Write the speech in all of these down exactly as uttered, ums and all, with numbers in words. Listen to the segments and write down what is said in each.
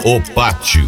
O Pátio.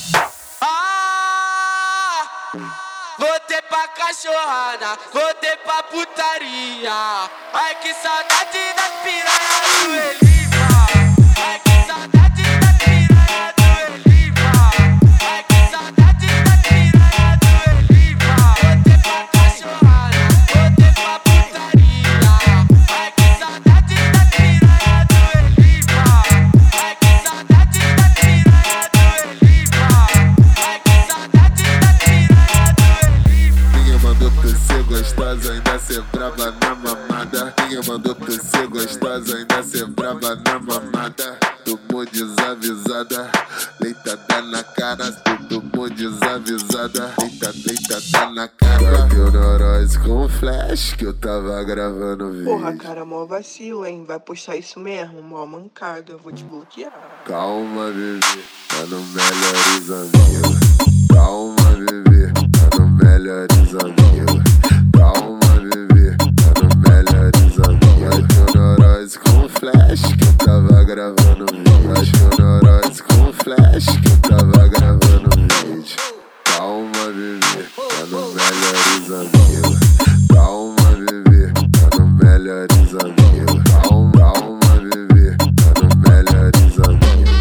Ah, voltei pra cachorrada, voltei pra putaria. Ai que saudade das piranhas do Eliva. Ai que saudade das piranhas do Eliva. Ai que saudade das piranhas do Eliva. Voltei pra cachorrada, voltei pra putaria. Ai que saudade das piranhas do Eliva. Ai que saudade das piranhas do Eliva. Ai que saudade das piranhas do Eliva. Ninguém mandou tu ser gostosa, ainda ser braba na mamada. Ninguém mandou tu ser gostosa, ainda ser braba na mamada. Tomou desavisada, deitada na cara. Tu tomou desavisada, deita, deitada na cara. Bateu neurose com flash que eu tava gravando vídeo. Porra, cara, mó vacilo, hein? Vai postar isso mesmo, mó mancada, eu vou te bloquear. Calma, bebê, tá no melhores amigos. Calma, bebê, tá no melhores amigos. Calma, bebê, tá no melhores amigos. Bateu neurose com flash que eu tava gravando vídeo. Bateu neurose com flash que eu tava gravando vídeo. Calma, bebê, tá no melhores amigos. Calma, bebê, tá no melhores amigos. Calma, calma, bebê, tá no melhores amigos.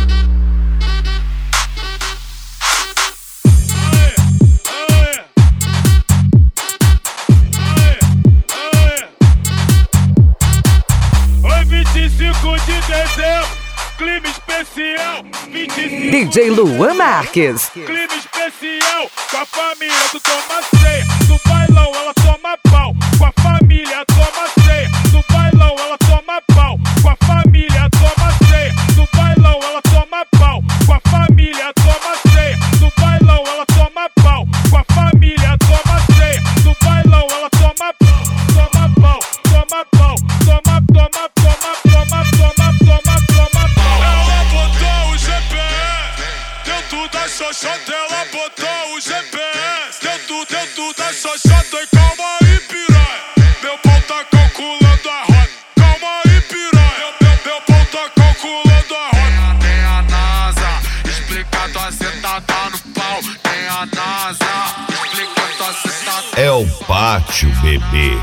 Oi, vinte e cinco de dezembro, clima especial. vinte e cinco D J Luan Marques. Clima especial, com a família tu toma ceia. No bailão ela toma pau, com a família toma ceia. No bailão ela toma pau, com a família toma ceia. No bailão ela toma pau, com a família toma ceia. No bailão ela toma pau, com a família toma ceia. No bailão ela toma pau, toma pau, toma pau, toma, toma, toma, toma, toma, toma, toma pau. Ela botou o G P S dentro da xoxota, ela botou o G P S dentro, dentro da xoxota. E calma aí, piranha, meu pau tá calculando a rota. Calma aí, piranha, meu, meu pau tá calculando a rota. Tem a NASA, explica tua sentada no pau. Tem a NASA, explica tua sentada. É o Pátio, bebê.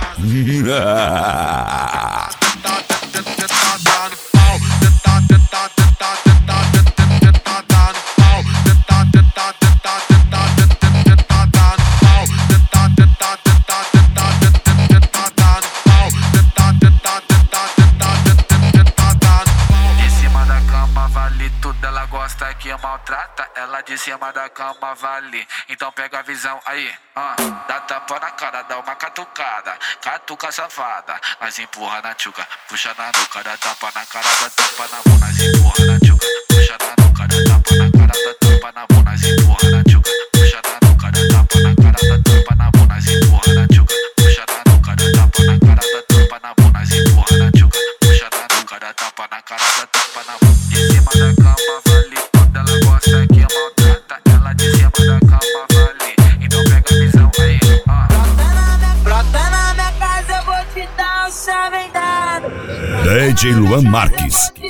Que maltrata, ela de cima da cama vale. Então pega a visão aí, ah, dá tapa na cara, dá uma catucada, catuca safada, mas empurra na tchuca, puxa na nuca, dá tapa na cara, dá tapa na mão, mas empurra na tchuca, puxa na nuca, dá tapa na cara, dá tapa na mão, mas empurra na tchuca, puxa na nuca, dá tapa na cara, dá tapa na mão, mas empurra na tchuca, puxa na nuca, dá tapa na cara, dá tapa na mão, mas empurra na tchuca, puxa na nuca, dá tapa na cara, dá tapa na mão, de cima da cama vale. Ela gosta que maltrata, ela de cima da cama vale. Então pega a visão aí, ah. Brota na minha casa, eu vou te dar um chave dado. D J Luan Marques. Eu vou te